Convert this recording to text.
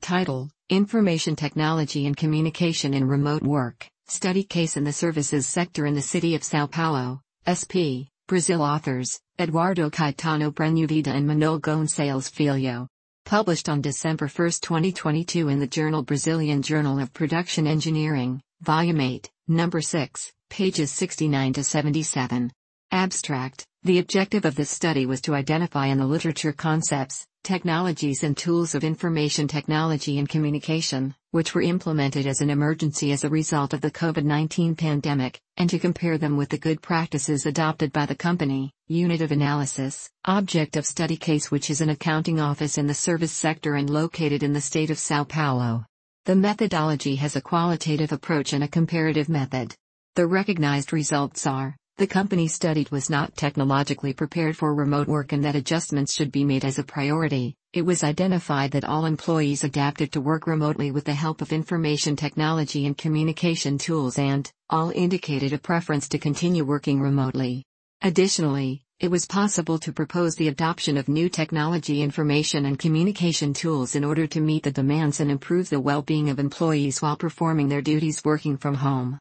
Title: Information Technology and Communication in Remote Work, Study Case in the Services Sector in the City of São Paulo, SP, Brazil. Authors: Eduardo Caetano Brenuvida and Manuel Gonçalves Filho. Published on December 1, 2022 in the journal Brazilian Journal of Production Engineering, Volume 8, Number 6, pages 69 to 77. Abstract: The objective of this study was to identify in the literature concepts, technologies and tools of information technology and communication, which were implemented as an emergency as a result of the COVID-19 pandemic, and to compare them with the good practices adopted by the company. Unit of analysis: Object of study case, which is an accounting office in the service sector and located in the state of São Paulo. The methodology has a qualitative approach and a comparative method. The recognized results are: the company studied was not technologically prepared for remote work and that adjustments should be made as a priority. It was identified that all employees adapted to work remotely with the help of information technology and communication tools, and all indicated a preference to continue working remotely. Additionally, it was possible to propose the adoption of new technology, information and communication tools in order to meet the demands and improve the well-being of employees while performing their duties working from home.